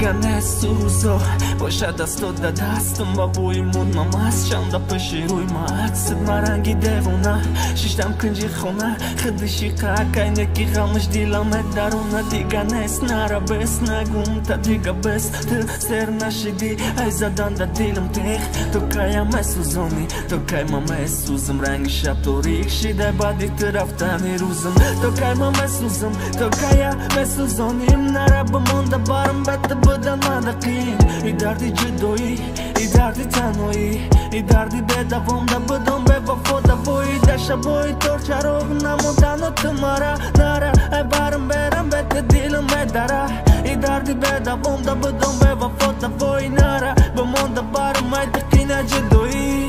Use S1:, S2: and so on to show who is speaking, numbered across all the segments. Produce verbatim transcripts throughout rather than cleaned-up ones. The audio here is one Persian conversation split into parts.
S1: دیگر نیست تو روزا باشد دست و دستم با بوی مون ماست چند پشی روی ما عکست مرنگی دیوونه شیشتم کنجی خونه خدشی قاقای نکی غمش دیلم درونه دیگر نیست نرا بس نگم تا دیگر بس تو سر نشدی ای زدن دا دیلم تیخ تو کایم مسوزونی تو کایم مسوزم رنگ شب تو ریک شیده بعدی تو رفتنی روزم تو کایم مسوزم تو کایم مسوزونیم نرا بمونده بارم بده بدن مدقین ای دردی جدویی ای دردی تنهایی ای دردی به دوام دا بدم به وفا دا بوی دشا بوی تور چروغ نموندن و تو مرا نره ای بارم برم بده دیلم بدره ای دردی به دوام دا بدم به وفا دا بوی نره بمونده بارم ای دقینه جدویی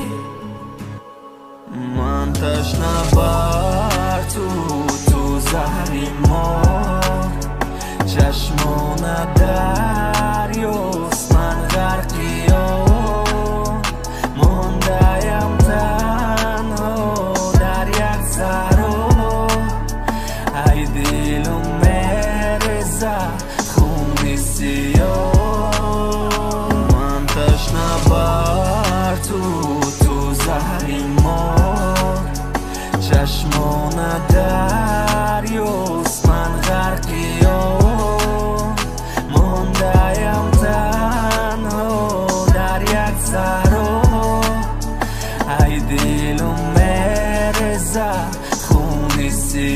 S1: من تشنه بر تو تو زهری مار چشمانه دریاست من غرقی ها مونده‌ام تنها در یک سرا ای دلم میرزه خون سیاه من تشنه بر تو تو زهری مار چشمانه دریاست من غرقی ها مونده‌ام تنها در یک سرا ای دلم میرزه خون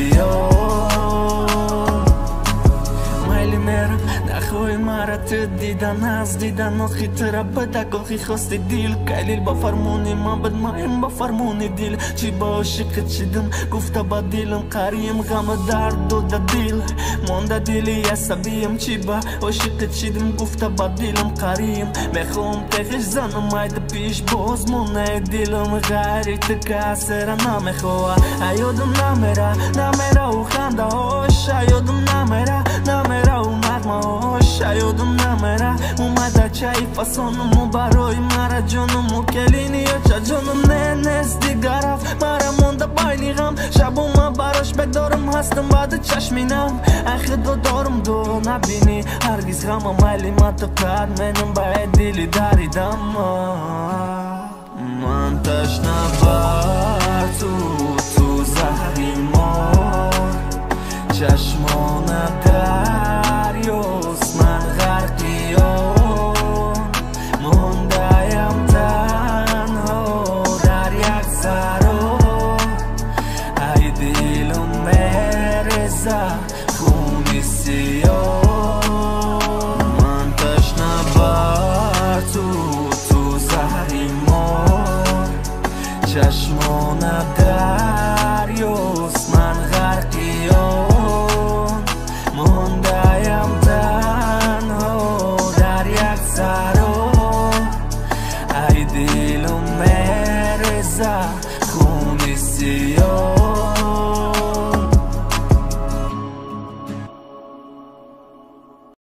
S1: سیاه میلی میرم نخوی مرا تو دیدن از دیدن آخی ترا بده گاهی خواستی دیل کلیل با فرمونی من بد مایم با فرمونی دیل چی با عاشق چیدم گفته با دیلم قریم غم درد و دا دیل مونده دیلی عصبیم چی با عاشق چیدم گفته با دیلم قریم میخوام تغیش زنم اید پیش باز مونه دیلم غیری تو کسره نمیخواه ایادم نمیره نمیره و خنده هاش ایادم نمیره نمیره و نغمه هاش ایادم نمیره اومده چای فسانمو برای مرا جانمو کلینی یا چه جانم نه نیست دیگر رفت مرا مونده باینی غم شبو من براش بدارم هستم بعد چشمینم اخی دو دارم دو نبینی هرگیز غمم ولی من تو قد منم باید دیلی داریدم من تشنه بر تو